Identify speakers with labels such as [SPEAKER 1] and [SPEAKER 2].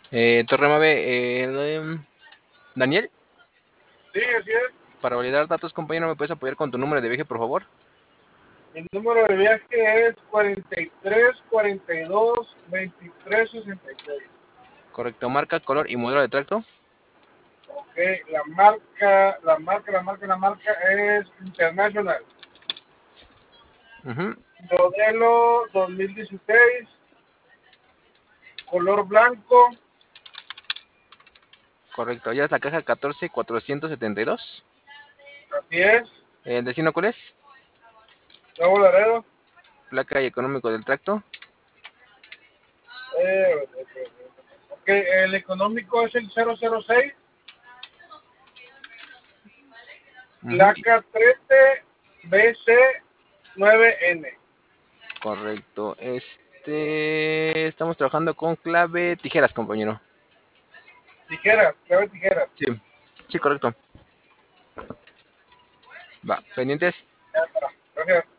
[SPEAKER 1] Torre 9, Daniel,
[SPEAKER 2] Sí, así es.
[SPEAKER 1] para validar datos, compañero, ¿me puedes apoyar con tu número de viaje, por favor?
[SPEAKER 2] El número de viaje es 43 42 23 66.
[SPEAKER 1] Correcto, marca, color y modelo de tracto.
[SPEAKER 2] Ok, la marca es International.
[SPEAKER 1] Ujú.
[SPEAKER 2] Modelo 2016, color blanco.
[SPEAKER 1] Correcto, ya es la caja 14472.
[SPEAKER 2] Así es.
[SPEAKER 1] ¿El destino cuál es?
[SPEAKER 2] Nuevo Laredo.
[SPEAKER 1] Placa y económico del tracto.
[SPEAKER 2] Ok, el económico es el 006.
[SPEAKER 1] Ujú.
[SPEAKER 2] Placa 13 BC 9N.
[SPEAKER 1] Correcto, estamos trabajando con clave tijeras, compañero.
[SPEAKER 2] Tijeras, clave tijeras.
[SPEAKER 1] Sí, sí, correcto. Va, pendientes.
[SPEAKER 2] Ya está. Gracias.